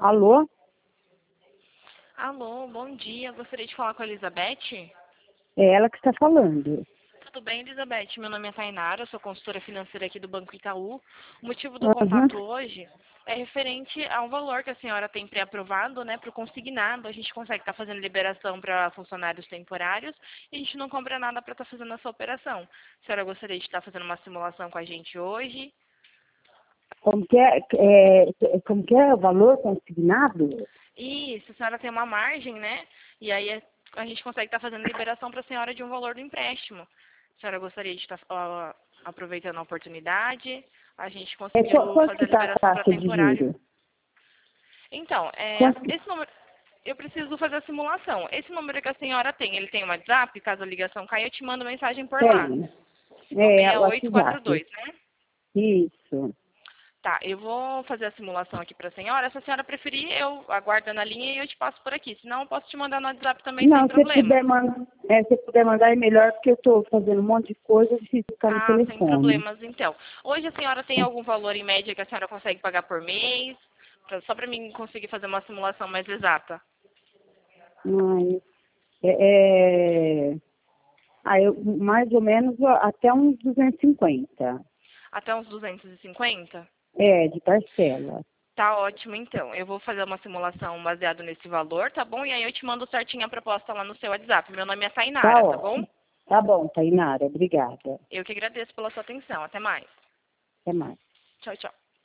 Alô? Alô, bom dia. Gostaria de falar com a Elizabeth. É ela que está falando. Tudo bem, Elizabeth? Meu nome é Tainara, sou consultora financeira aqui do Banco Itaú. O motivo do Aham. contato hoje é referente ao valor que a senhora tem pré-aprovado, né, para o consignado. A gente consegue estar fazendo liberação para funcionários temporários e a gente não cobra nada para estar fazendo essa operação. A senhora gostaria de estar fazendo uma simulação com a gente hoje? Como que é o valor consignado? Isso, a senhora tem uma margem, né? E aí a gente consegue estar fazendo liberação para a senhora de um valor do empréstimo. A senhora gostaria de estar aproveitando a oportunidade? A gente conseguiu Quanto que fazer a está a liberação para taxa de temporário. juros? Então, Quanto... esse número, eu preciso fazer a simulação. Esse número que a senhora tem, ele tem um WhatsApp? Caso a ligação caia, eu te mando mensagem por lá. Tem. É o É, o WhatsApp. 6842, né? Isso. Tá, eu vou fazer a simulação aqui para a senhora. Se a senhora preferir, eu aguardo na linha e eu te passo por aqui. Senão, eu posso te mandar no WhatsApp também sem Não, problema. se puder mandar é melhor, porque eu estou fazendo um monte de coisa e preciso ficar no Ah, sem telefone. problemas, então. Hoje a senhora tem algum valor em média que a senhora consegue pagar por mês? Só para mim conseguir fazer uma simulação mais exata. Ai, é, é, mais ou menos até uns 250. Até uns 250? É, de parcela. Tá ótimo, então. Eu vou fazer uma simulação baseada nesse valor, tá bom? E aí eu te mando certinho a proposta lá no seu WhatsApp. Meu nome é Tá Tainara, tá bom? ótimo. Tá bom, Tainara. Obrigada. Eu que agradeço pela sua atenção. Até mais. Até mais. Tchau, tchau.